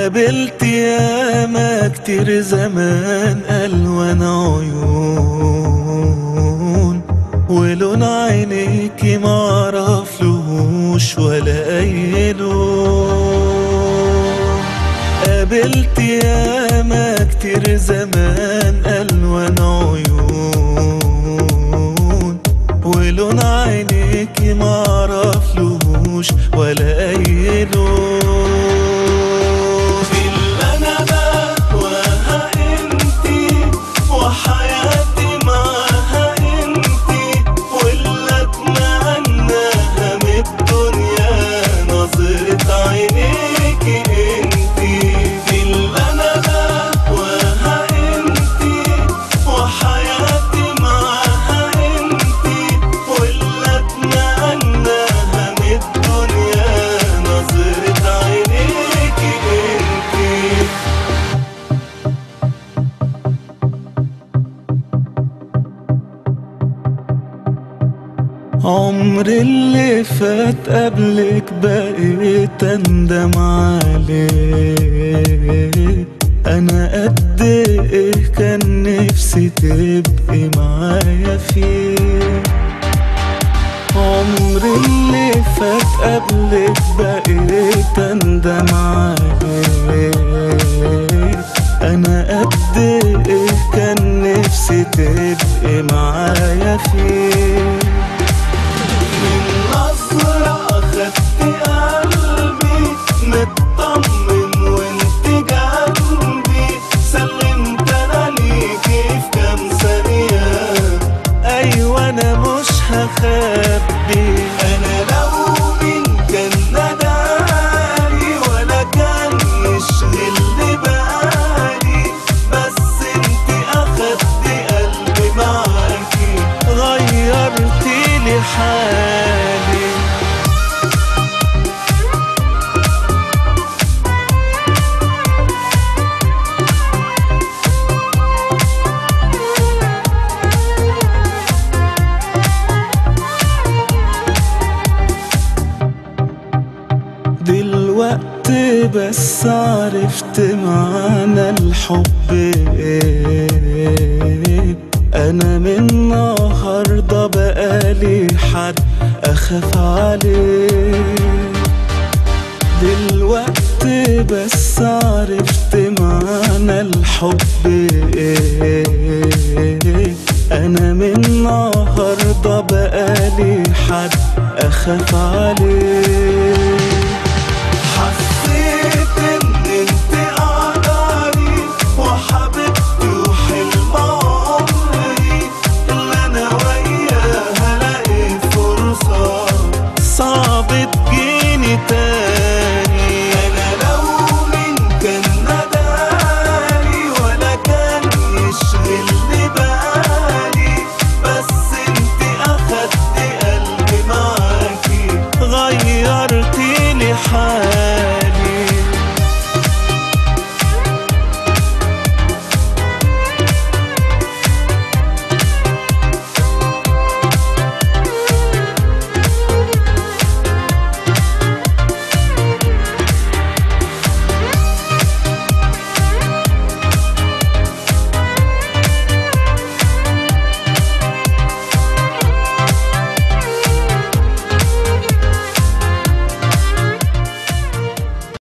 قابلت ياما كتير زمان ألوان عيون، ولون عينيكي معرفلهوش ولا أي لون. قابلت ياما كتير زمان ألوان عيون، ولون عينيكي معرفلهوش ولا أي لون. عمري اللي فات قبلك بقيت اندم عليه، انا قد ايه كان نفسي تبقي معايا فيه. عمري اللي فات قبلك بقيت اندم عليه، انا قد ايه كان نفسي تبقي معايا فيه. مطمن وانت جنبي، سلمت انا ليكي في كام ثانية. ايوه انا مش هخبي، انا لو مين كان ندالي ولا كان يشغل بالي، بس انت اخدتي قلبي معاكي، غيرتي لي حالي. دلوقتي بس عرفت معنى الحب ايه، انا من النهارده بقالي حد اخاف عليه. دلوقتي بس عرفت معنى الحب ايه، انا من النهارده بقالي حد اخاف عليه.